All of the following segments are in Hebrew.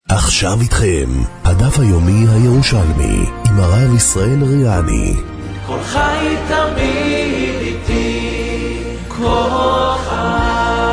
עכשיו איתכם, הדף היומי הירושלמי, עם הרב ישראל ריאני. כל חי תמיד איתי, כל חי.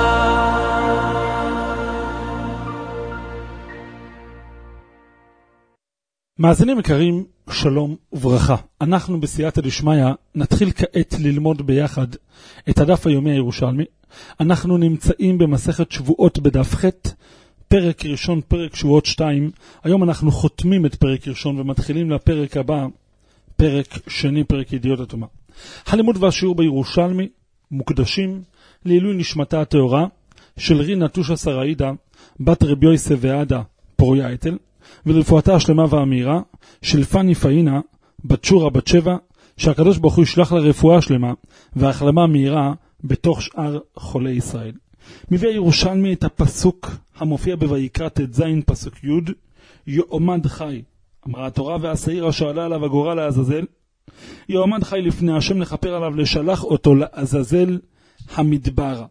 מאזינים יקרים, שלום וברכה. אנחנו בסייעתא דשמיא נתחיל כעת ללמוד ביחד את הדף היומי הירושלמי. אנחנו נמצאים במסכת שבועות בדף ח', פרק ראשון, פרק שבועות 2. היום אנחנו חותמים את פרק ראשון ומתחילים לפרק הבא, פרק שני, פרק ידיעות הטומאה. הלימוד והשיעור בירושלמי מוקדשים לעילוי נשמתה הטהורה של רינה טושה סראידה, בת רבי יוסף ועדה פוריה אתל, ולרפואתה השלמה והמהירה של פני פאינה, בת שורה בת 7, שהקדוש ברוך הוא ישלח לה רפואה שלמה והחלמה מהירה בתוך שאר חולי ישראל. מביא ירושלמי את הפסוק המופיע בויקרא ט"ז פסוק י', יעמד חי, אמרה התורה, והשעיר אשר עלה עליו הגורל לעזאזל, יעמד חי לפני השם לכפר עליו, לשלח אותו לעזאזל המדבר.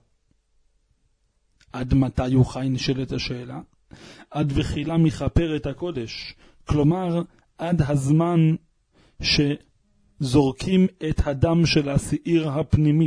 עד מתי הוא חי? נשאלת השאלה. עד וחילה מכפר את הקודש, כלומר עד הזמן שזורקים את הדם של השעיר הפנימי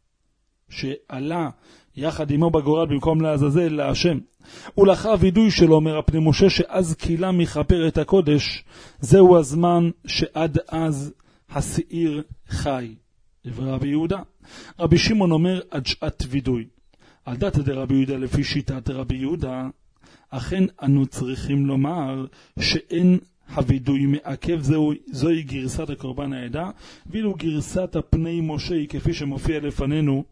שעלה יחד עמו בגורל במקום לעזאזל להשם. ולאחר וידוי שלו אומר הפני משה שאז קילה מכפר את הקודש, זהו הזמן שעד אז השעיר חי. רבי יהודה. רבי שמעון אומר עד שעת וידוי. על דעת דרבי יהודה, לפי שיטת רבי יהודה, אכן אנו צריכים לומר שאין הוידוי מעכב, זוהי גרסת הקורבן העדה, ואילו גרסת הפני משה היא כפי שמופיע לפנינו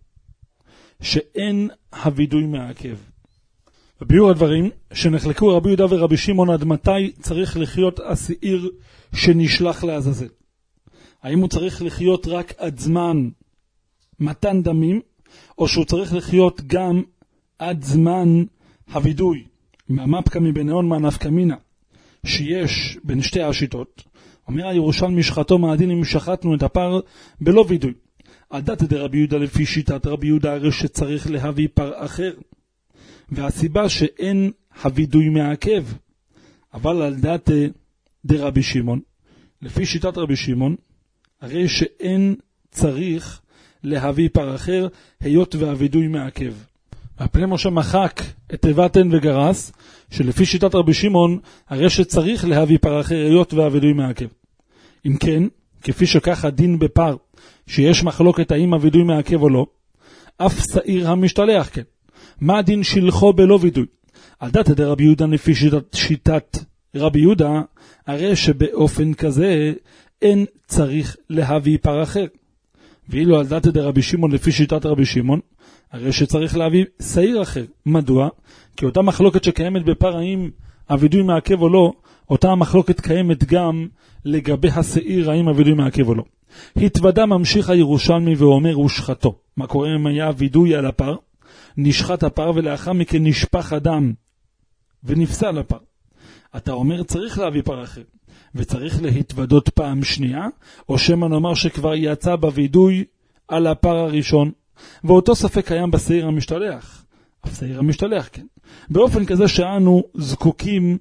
שאין הוידוי מעכב. בביאור הדברים שנחלקו רבי יהודה ורבי שמעון עד מתי צריך לחיות השעיר שנשלח לעזאזל. האם הוא צריך לחיות רק עד זמן מתן דמים, או שהוא צריך לחיות גם עד זמן הוידוי? מהמפקא מבניון מהנפקא מינה שיש בין שתי השיטות. אומר הירושלמי שחטו מהדין אם שחטנו את הפר בלא וידוי. על דעת דרבי יהודה, לפי שיטת רבי יהודה, הרי שצריך להביא פר אחר, והסיבה שאין הוידוי מעכב. אבל על דעת דרבי שמעון, לפי שיטת רבי שמעון, הרי שאין צריך להביא פר אחר היות והוידוי מעכב. והפני משה מחק את תיבת אין וגרס, שלפי שיטת רבי שמעון הרי שצריך להביא פר אחר היות והוידוי מעכב. אם כן, כפי שכך הדין בפר שיש מחלוקת האם הוידוי מעכב או לא, אף שעיר המשתלח כן. מה הדין שלחו בלא וידוי? על דעת דרבי יהודה, לפי שיטת רבי יהודה, הרי שבאופן כזה אין צריך להביא פר אחר. ואילו על דעת דרבי שמעון, לפי שיטת רבי שמעון, הרי שצריך להביא שעיר אחר. מדוע? כי אותה מחלוקת שקיימת בפר האם הוידוי מעכב או לא, אותה המחלוקת קיימת גם לגבי השעיר האם הוידוי מעכב או לא. התוודה ממשיך הירושלמי ואומר ושחטו. מה קורה אם היה וידוי על הפר? נשחט הפר ולאחר מכן נשפך הדם ונפסל הפר. אתה אומר צריך להביא פר אחר וצריך להתוודות פעם שנייה, או שמה נאמר שכבר יצא בוידוי על הפר הראשון, ואותו ספק קיים בשעיר המשתלח. אף שעיר המשתלח כן. באופן כזה שאנו זקוקים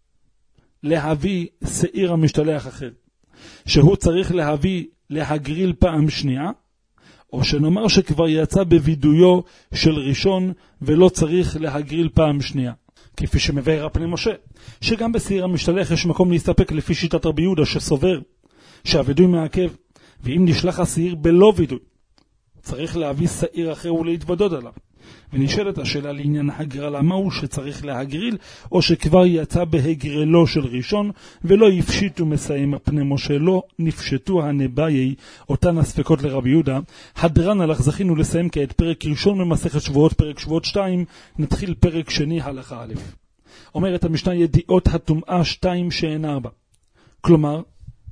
להביא שעיר המשתלח אחר, שהוא צריך להגריל פעם שנייה, או שנאמר שכבר יצא בוידויו של ראשון ולא צריך להגריל פעם שנייה. כפי שמבאר הפני משה, שגם בשעיר המשתלח יש מקום להסתפק לפי שיטת רבי יהודה שסובר שהוידוי מעכב, ואם נשלח השעיר בלא וידוי, צריך להביא שעיר אחר ולהתוודות עליו. ונשאלת השאלה לעניין הגרלה, מהו שצריך להגריל, או שכבר יצא בהגרלו של ראשון, ולא יפשיטו מסיים הפני משה, לא נפשטו הנבאי, אותן הספקות לרבי יהודה. הדרן הלך, זכינו לסיים כעת פרק ראשון ממסכת שבועות, פרק שבועות 2, נתחיל פרק שני הלכה א'. אומרת המשנה ידיעות הטומאה 2 שאין 4. כלומר,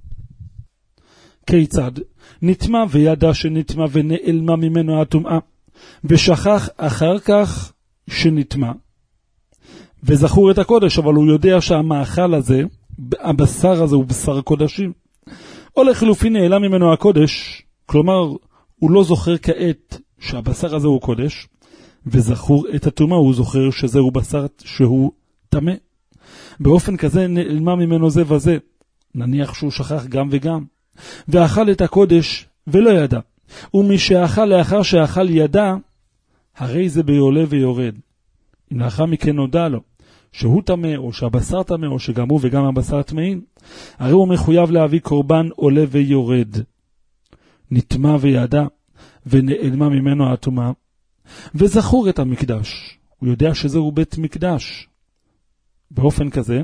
כיצד? נטמע וידע שנטמע ונעלמה ממנו הטומאה, ושכח אחר כך שנטמע, וזכור את הקודש, אבל הוא יודע שהמאכל הזה, הבשר הזה הוא בשר קודשים. או לחילופין נעלם ממנו הקודש, כלומר הוא לא זוכר כעת שהבשר הזה הוא קודש, וזכור את הטומאה, הוא זוכר שזהו בשר שהוא טמא. באופן כזה נעלמה ממנו זה וזה. נניח שהוא שכח גם וגם. ואכל את הקודש ולא ידע. ומי שאכל לאחר שאכל ידע, הרי זה ביולה ויורד. אם לאחר מכן נודע לו שהוא טמא, או שהבשר טמא, או שגם הוא וגם הבשר טמאים, הרי הוא מחויב להביא קורבן עולה ויורד. נטמא וידע, ונעלמה ממנו הטומאה, וזכור את המקדש. הוא יודע שזהו בית מקדש. באופן כזה,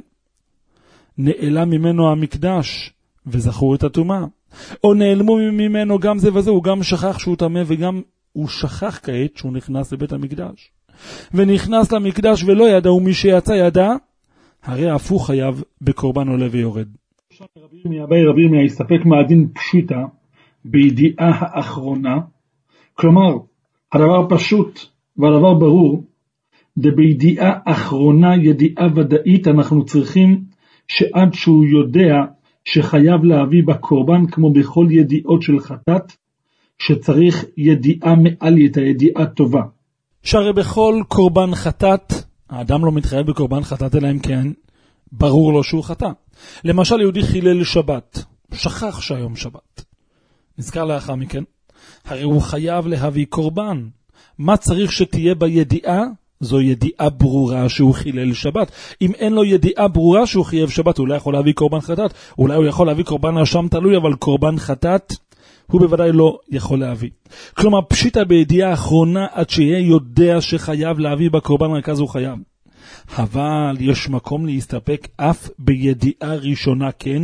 נעלם ממנו המקדש, וזכור את הטומאה. או נעלמו ממנו גם זה וזה, הוא גם שכח שהוא טמא, וגם הוא שכח כעת שהוא נכנס לבית המקדש. ונכנס למקדש ולא ידע, ומי שיצא ידע, הרי אף הוא חייב בקורבן עולה ויורד. רבי ירמיה יסתפק מהדין פשוטה בידיעה האחרונה, כלומר, הדבר פשוט והדבר ברור, בידיעה אחרונה, ידיעה ודאית, אנחנו צריכים שעד שהוא יודע שחייב להביא בקורבן, כמו בכל ידיעות של חטאת, שצריך ידיעה מעלית, הידיעה טובה. שהרי בכל קורבן חטאת, האדם לא מתחייב בקורבן חטאת, אלא אם כן ברור לו שהוא חטא. למשל, יהודי חילל שבת, שכח שהיום שבת. נזכר לאחר מכן, הרי הוא חייב להביא קורבן. מה צריך שתהיה בידיעה? זו ידיעה ברורה שהוא חילל שבת. אם אין לו ידיעה ברורה שהוא חייב שבת, הוא לא יכול להביא קורבן חטאת. אולי הוא יכול להביא קורבן אשם תלוי, אבל קורבן חטאת הוא בוודאי לא יכול להביא. כלומר, פשיטה בידיעה האחרונה, עד שיהיה יודע שחייב להביא בקורבן רכז הוא חייב. אבל יש מקום להסתפק אף בידיעה ראשונה כן.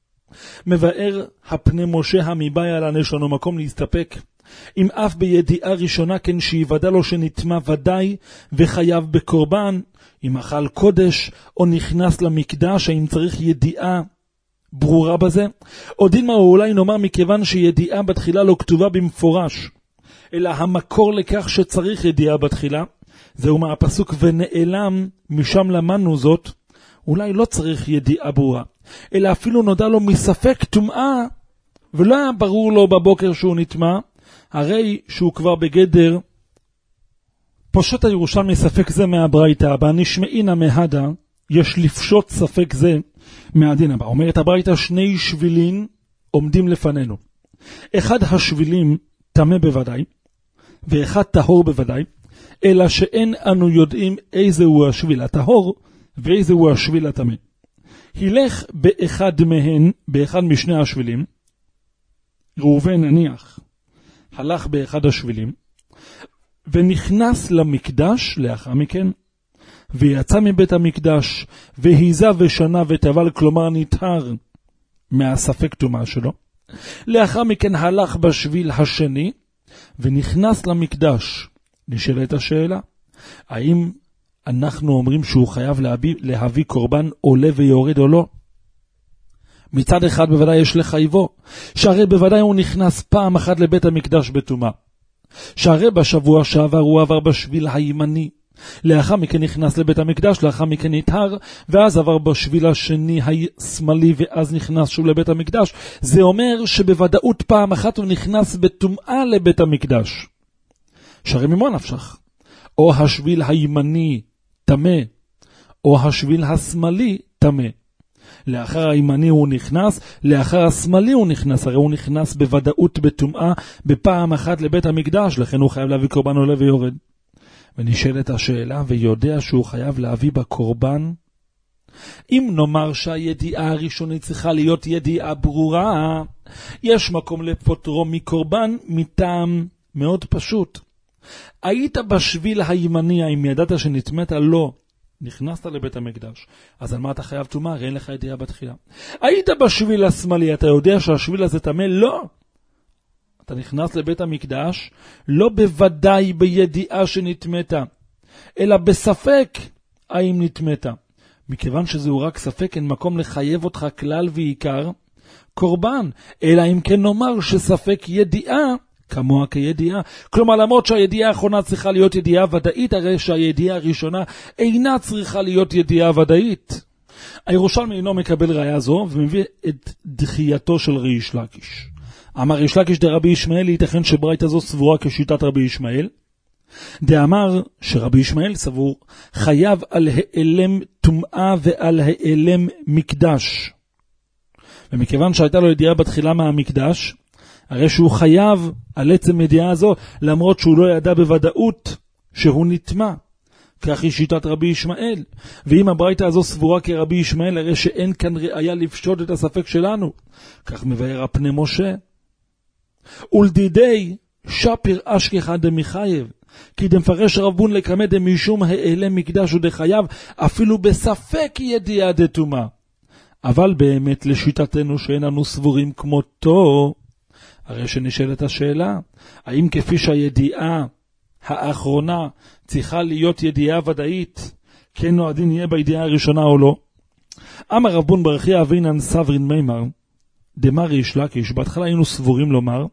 מבאר הפני משה המיבאי על הנשנו מקום להסתפק. אם אף בידיעה ראשונה כן שיוודע לו שנטמא ודאי וחייב בקורבן, אם אכל קודש או נכנס למקדש, האם צריך ידיעה ברורה בזה? או דילמה, או אולי נאמר מכיוון שידיעה בתחילה לא כתובה במפורש, אלא המקור לכך שצריך ידיעה בתחילה, זהו מהפסוק ונעלם, משם למדנו זאת, אולי לא צריך ידיעה ברורה, אלא אפילו נודע לו מספק טומאה, ולא היה ברור לו בבוקר שהוא נטמא, הרי שהוא כבר בגדר פושט הירושלמי ספק זה מהברייתא הבא, נשמעינה מהדה, יש לפשוט ספק זה מהדין הבא. אומרת הברייתא, שני שבילין עומדים לפנינו. אחד השבילים טמא בוודאי, ואחד טהור בוודאי, אלא שאין אנו יודעים איזה הוא השביל הטהור, ואיזה הוא השביל הטמא. הילך באחד משני השבילים, ראובן נניח, הלך באחד השבילים, ונכנס למקדש לאחר מכן, ויצא מבית המקדש, והיזה ושנה וטבל, כלומר נטהר מהספק טומאה שלו. לאחר מכן הלך בשביל השני, ונכנס למקדש. נשאלת השאלה, האם אנחנו אומרים שהוא חייב להביא קורבן עולה ויורד או לא? מצד אחד בוודאי יש לחייבו, שהרי בוודאי הוא נכנס פעם אחת לבית המקדש בטומאה. שהרי בשבוע שעבר הוא עבר בשביל הימני, לאחר מכן נכנס לבית המקדש, לאחר מכן נטהר, ואז עבר בשביל השני השמאלי, ואז נכנס שוב לבית המקדש. זה אומר שבוודאות פעם אחת הוא נכנס בטומאה לבית המקדש. שהרי ממה נפשך? או השביל הימני טמא, או השביל השמאלי טמא. לאחר הימני הוא נכנס, לאחר השמאלי הוא נכנס, הרי הוא נכנס בוודאות בטומאה בפעם אחת לבית המקדש, לכן הוא חייב להביא קורבן עולה ויורד. ונשאלת השאלה, ויודע שהוא חייב להביא בקורבן, אם נאמר שהידיעה הראשונית צריכה להיות ידיעה ברורה, יש מקום לפוטרו מקורבן מטעם מאוד פשוט. היית בשביל הימני, אם ידעת שנטמאת? לא. נכנסת לבית המקדש, אז על מה אתה חייב טומאה? הרי אין לך ידיעה בתחילה. היית בשביל השמאלי, אתה יודע שהשביל הזה טמא? לא. אתה נכנס לבית המקדש, לא בוודאי בידיעה שנטמאת, אלא בספק האם נטמאת. מכיוון שזהו רק ספק, אין מקום לחייב אותך כלל ועיקר קורבן, אלא אם כן נאמר שספק ידיעה כמוה כידיעה. כלומר, למרות שהידיעה האחרונה צריכה להיות ידיעה ודאית, הרי שהידיעה הראשונה אינה צריכה להיות ידיעה ודאית. הירושלמי אינו מקבל ראיה זו, ומביא את דחייתו של ריש לקיש. אמר ריש לקיש דרבי ישמעאל, ייתכן שברייתא זו סבורה כשיטת רבי ישמעאל, דאמר שרבי ישמעאל סבור חייב על העלם טומאה ועל העלם מקדש. ומכיוון שהייתה לו ידיעה בתחילה מהמקדש, הרי שהוא חייב על עצם ידיעה הזו, למרות שהוא לא ידע בוודאות שהוא נטמע. כך היא שיטת רבי ישמעאל. ואם הברייתא הזו סבורה כרבי ישמעאל, הרי שאין כאן ראיה לפשוט את הספק שלנו. כך מבאר הפני משה. ולדידי שפיר אשכחה דמחייב, כי דמפרש רבון לקמא דמשום העלם מקדש ודחייב, אפילו בספק ידיעה דטומאה. אבל באמת לשיטתנו שאין לנו סבורים כמותו, הרי שנשאלת השאלה, האם כפי שהידיעה האחרונה צריכה להיות ידיעה ודאית, כן או הדין יהיה בידיעה הראשונה או לא? אמר רב בון ברכיה אבינן סברין מימר, דמר ריש לקיש, בהתחלה היינו סבורים לומר,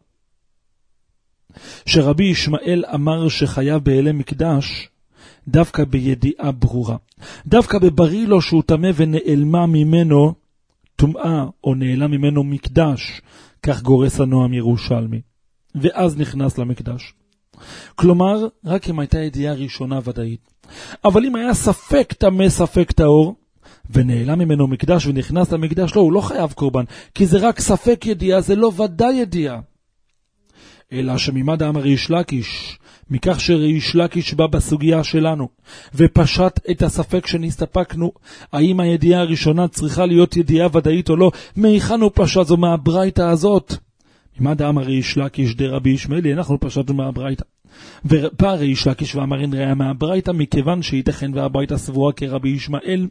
שרבי ישמעאל אמר שחייב בהעלם מקדש, דווקא בידיעה ברורה. דווקא בבריא לו שהוא טמא ונעלמה ממנו טומאה, או נעלם ממנו מקדש, כך גורס הנועם ירושלמי. ואז נכנס למקדש. כלומר, רק אם הייתה ידיעה ראשונה ודאית. אבל אם היה ספק טמא ספק טהור, ונעלם ממנו מקדש ונכנס למקדש, לא, הוא לא חייב קורבן, כי זה רק ספק ידיעה, זה לא ודאי ידיעה. אלא שממד אמר ריש לקיש, מכך שריש לקיש בא בסוגיה שלנו, ופשט את הספק שנסתפקנו, האם הידיעה הראשונה צריכה להיות ידיעה ודאית או לא, מהיכן הוא פשט זו מהברייתא הזאת. ממד אמר ריש לקיש דרבי ישמעאל, אנחנו פשטנו מהברייתא. ובא ריש לקיש ואמר אין ראיה מהברייתא, מכיוון שייתכן והברייתא סבורה כרבי ישמעאל,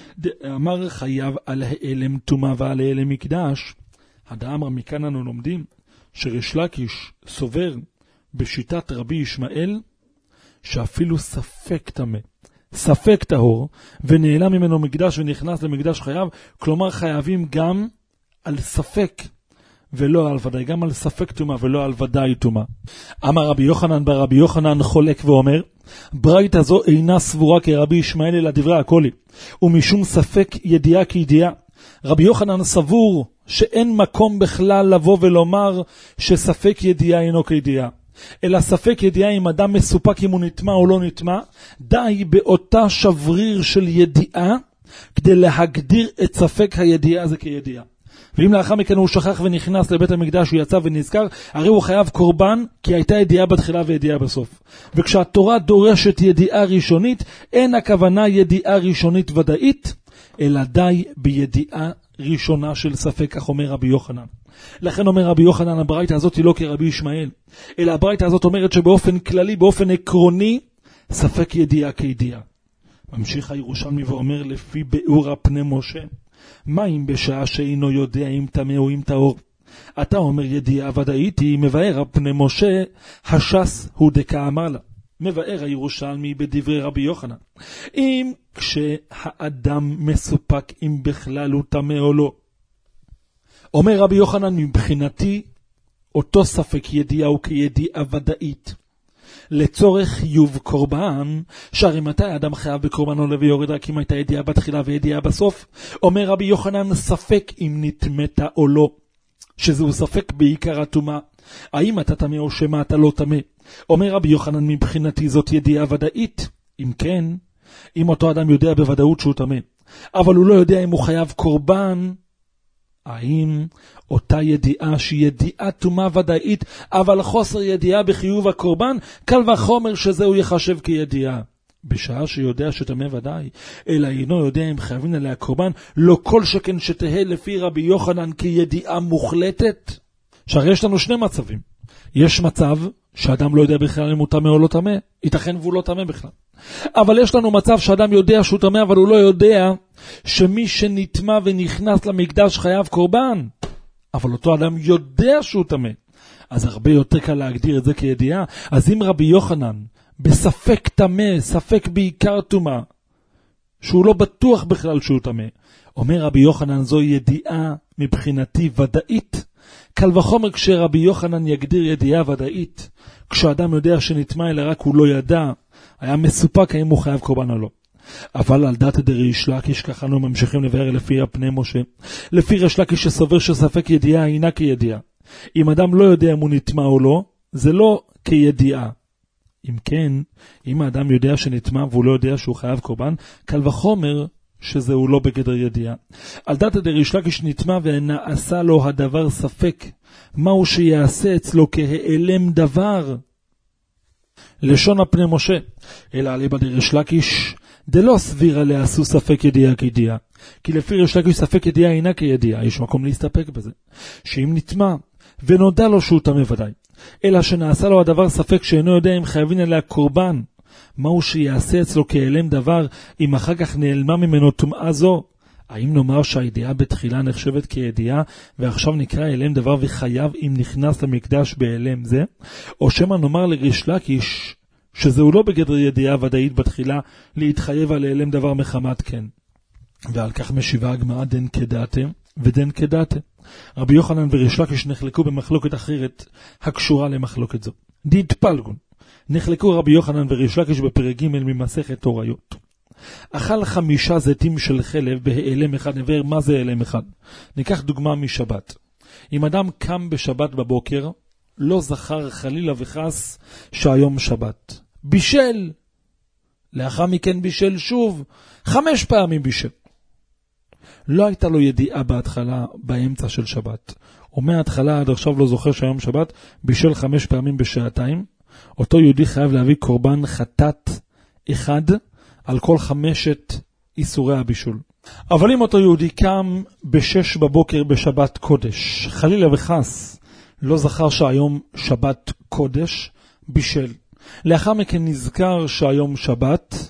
אמר חייב על העלם טומאה ועל העלם מקדש. הדאמר מכאן אנו לומדים, שריש לקיש סובר בשיטת רבי ישמעאל שאפילו ספק טמא, ספק טהור, ונעלם ממנו מקדש ונכנס למקדש חייב, כלומר חייבים גם על ספק ולא על ודאי, גם על ספק טומאה ולא על ודאי טומאה. אמר רבי יוחנן ברבי יוחנן חולק ואומר, ברייתא זו אינה סבורה כרבי ישמעאל אלא דברי הקולי, ומשום ספק ידיעה כידיעה. רבי יוחנן סבור שאין מקום בכלל לבוא ולומר שספק ידיעה אינו כידיעה, אלא ספק ידיעה אם אדם מסופק אם הוא נטמע או לא נטמע, די באותה שבריר של ידיעה כדי להגדיר את ספק הידיעה הזה כידיעה. ואם לאחר מכן הוא שכח ונכנס לבית המקדש, הוא יצא ונזכר, הרי הוא חייב קורבן, כי הייתה ידיעה בתחילה וידיעה בסוף. וכשהתורה דורשת ידיעה ראשונית, אין הכוונה ידיעה ראשונית ודאית, אלא די בידיעה ראשונה של ספק, כך אומר רבי יוחנן. לכן אומר רבי יוחנן, הברייתא הזאת היא לא כרבי ישמעאל, אלא הברייתא הזאת אומרת שבאופן כללי, באופן עקרוני, ספק ידיעה כידיעה. ממשיך הירושלמי ואומר, לפי ביאור הפני משה, מה אם בשעה שאינו יודע אם טמא או אם טהור? אתה אומר ידיעה ודאית היא, מבאר הפני משה, השס הוא דקאמר לה. מבאר הירושלמי בדברי רבי יוחנן, אם כשהאדם מסופק אם בכלל הוא טמא או לא. אומר רבי יוחנן, מבחינתי אותו ספק ידיעה הוא כידיעה ודאית. לצורך חיוב קורבן, שהרי מתי האדם חייב בקורבן עולה ויורד רק אם הייתה ידיעה בתחילה וידיעה בסוף? אומר רבי יוחנן, ספק אם נטמאת או לא, שזהו ספק בעיקר הטומאה, האם אתה טמא או שמה אתה לא טמא. אומר רבי יוחנן, מבחינתי זאת ידיעה ודאית. אם כן, אם אותו אדם יודע בוודאות שהוא טמא, אבל הוא לא יודע אם הוא חייב קורבן, האם אותה ידיעה שהיא ידיעה טומאה ודאית, אבל חוסר ידיעה בחיוב הקורבן, קל וחומר שזהו יחשב כידיעה. בשעה שיודע שטמא ודאי, אלא אינו יודע אם חייבים עליה קורבן, לא כל שכן שתהה לפי רבי יוחנן כידיעה מוחלטת. שהרי יש לנו שני מצבים. יש מצב שאדם לא יודע בכלל אם הוא טמא או לא טמא, ייתכן והוא לא טמא בכלל. אבל יש לנו מצב שאדם יודע שהוא טמא, אבל הוא לא יודע שמי שנטמא ונכנס למקדש חייב קורבן. אבל אותו אדם יודע שהוא טמא. אז הרבה יותר קל להגדיר את זה כידיעה. אז אם רבי יוחנן בספק טמא, ספק בעיקר טומאה, שהוא לא בטוח בכלל שהוא טמא, אומר רבי יוחנן, זו ידיעה מבחינתי ודאית. קל וחומר כשרבי יוחנן יגדיר ידיעה ודאית, כשאדם יודע שנטמא אלא רק הוא לא ידע, היה מסופק האם הוא חייב קורבן או לא. אבל על דעת דריש לקיש, ככה אנו ממשיכים לבאר לפי הפני משה, לפי ריש לקיש שסובר שספק ידיעה אינה כידיעה. אם אדם לא יודע אם הוא נטמא או לא, זה לא כידיעה, אם כן, אם האדם יודע שנטמע והוא לא יודע שהוא חייב קורבן, קל וחומר שזהו לא בגדר ידיעה. על דעת דריש לקיש נטמע ונעשה לו הדבר ספק, מהו שיעשה אצלו כהיעלם דבר? לשון הפני משה, אלא עליבא דריש לקיש, דלא סבירה לעשו ספק ידיעה כידיעה. כי לפי ריש לקיש ספק ידיעה אינה כידיעה, יש מקום להסתפק בזה. שאם נטמע ונודע לו שהוא טמא ודאי, אלא שנעשה לו הדבר ספק שאינו יודע אם חייבים עליה קורבן, מהו שיעשה אצלו כהיעלם דבר אם אחר כך נעלמה ממנו טומאה זו? האם נאמר שהידיעה בתחילה נחשבת כידיעה ועכשיו נקרא היעלם דבר וחייב אם נכנס למקדש בהיעלם זה? או שמא נאמר לריש לקיש שזהו לא בגדר ידיעה ודאית בתחילה להתחייב על היעלם דבר מחמת כן? ועל כך משיבה הגמרא דן כדעתם ודן כדעתם. רבי יוחנן וריש לקיש נחלקו במחלוקת אחרת הקשורה למחלוקת זו. דאיתפלגון, נחלקו רבי יוחנן וריש לקיש בפרק ג' ממסכת תוריות. אכל 5 זיתים של חלב בהיעלם אחד. נבהר מה זה היעלם אחד. ניקח דוגמה משבת. אם אדם קם בשבת בבוקר, לא זכר חלילה וחס שהיום שבת. בישל. לאחר מכן בישל שוב. 5 פעמים בישל. לא הייתה לו ידיעה בהתחלה, באמצע של שבת. ומההתחלה עד עכשיו לא זוכר שהיום שבת, בישל 5 פעמים בשעתיים. אותו יהודי חייב להביא קורבן חטאת אחד על כל 5 איסורי הבישול. אבל אם אותו יהודי קם ב6 בבוקר בשבת קודש, חלילה וחס, לא זכר שהיום שבת קודש, בישל. לאחר מכן נזכר שהיום שבת,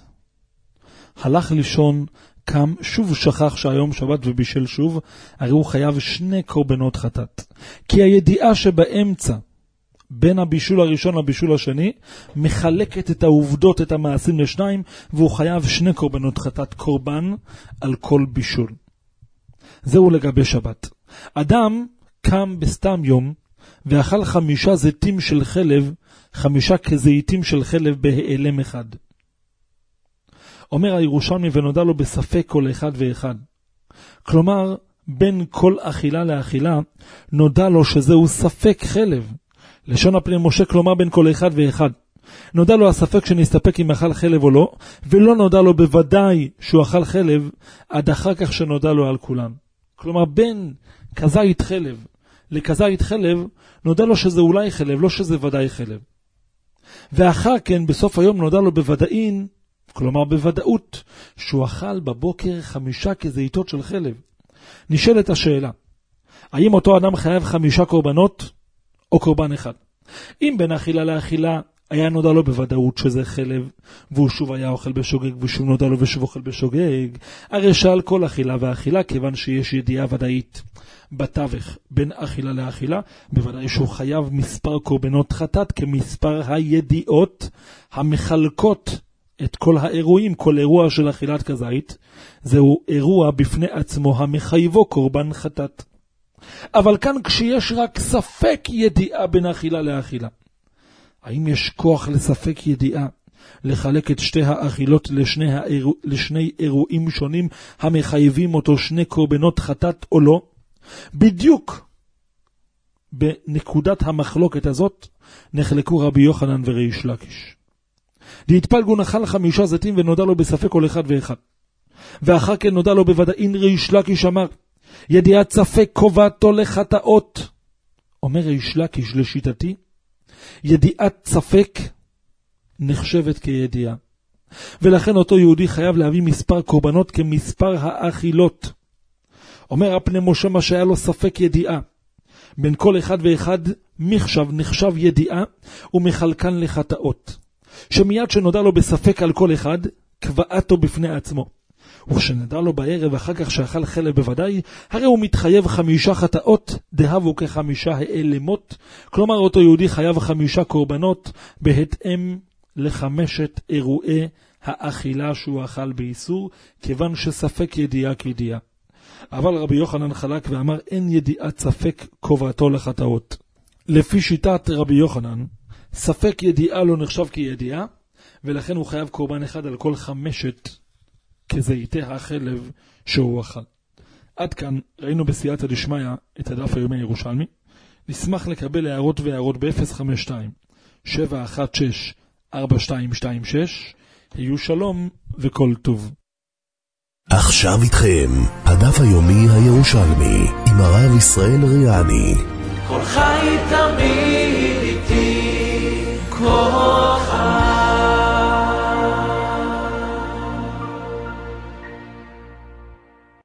הלך לישון, קם, שוב שכח שהיום שבת ובישל שוב, הרי הוא חייב 2 קורבנות חטאת. כי הידיעה שבאמצע, בין הבישול הראשון לבישול השני, מחלקת את העובדות, את המעשים לשניים, והוא חייב 2 קורבנות חטאת, קורבן על כל בישול. זהו לגבי שבת. אדם קם בסתם יום, ואכל 5 זיתים של חלב, 5 כזיתים של חלב בהיעלם אחד. אומר הירושלמי ונודע לו בספק כל אחד ואחד. כלומר, בין כל אכילה לאכילה, נודע לו שזהו ספק חלב. לשון הפני משה, כלומר בין כל אחד ואחד. נודע לו הספק שנסתפק אם אכל חלב או לא, ולא נודע לו בוודאי שהוא אכל חלב, עד אחר כך שנודע לו על כולם. כלומר, בין כזית חלב לכזית חלב, נודע לו שזה אולי חלב, לא שזה ודאי חלב. ואחר כן, בסוף היום נודע לו בוודאין, כלומר בוודאות, שהוא אכל בבוקר 5 כזיתות של חלב. נשאלת השאלה, האם אותו אדם חייב 5 קורבנות או קורבן אחד? אם בין אכילה לאכילה היה נודע לו בוודאות שזה חלב, והוא שוב היה אוכל בשוגג, ושוב נודע לו ושוב אוכל בשוגג, הרי שעל כל אכילה ואכילה, כיוון שיש ידיעה ודאית בתווך בין אכילה לאכילה, בוודאי שהוא חייב מספר קורבנות חטאת כמספר הידיעות המחלקות את כל האירועים. כל אירוע של אכילת כזית, זהו אירוע בפני עצמו המחייבו קורבן חטאת. אבל כאן כשיש רק ספק ידיעה בין אכילה לאכילה, האם יש כוח לספק ידיעה לחלק את 2 האכילות לשני אירועים שונים המחייבים אותו 2 קורבנות חטאת או לא? בדיוק בנקודת המחלוקת הזאת נחלקו רבי יוחנן וריש לקיש. דאיתפלגון אכל 5 זיתים ונודע לו בספק כל אחד ואחד. ואחר כן נודע לו בוודאין. ריש לקיש אמר, ידיעת ספק קובעתו לחטאות. אומר ריש לקיש, לשיטתי, ידיעת ספק נחשבת כידיעה. ולכן אותו יהודי חייב להביא מספר קורבנות כמספר האכילות. אומר הפני משה, מה שהיה לו ספק ידיעה, בין כל אחד ואחד מחשב נחשב ידיעה ומחלקן לחטאות. שמיד שנודע לו בספק על כל אחד, קבעתו בפני עצמו. וכשנדע לו בערב אחר כך שאכל חלב בוודאי, הרי הוא מתחייב 5 חטאות, דהבו כ5 העלמות. כלומר אותו יהודי חייב 5 קורבנות בהתאם ל5 אירועי האכילה שהוא אכל באיסור, כיוון שספק ידיעה כידיעה. אבל רבי יוחנן חלק ואמר, אין ידיעת ספק קובעתו לחטאות. לפי שיטת רבי יוחנן, ספק ידיעה לא נחשב כידיעה, ולכן הוא חייב קורבן אחד על כל 5 כזיתי החלב שהוא אכל. עד כאן ראינו בסייעתא דשמיא את הדף היומי הירושלמי. נשמח לקבל הערות והערות ב-052-716-444. 4226. היו שלום וכל טוב. עכשיו איתכם הדף היומי הירושלמי עם הרב ישראל ריאני. כל חי תמיד איתי, כל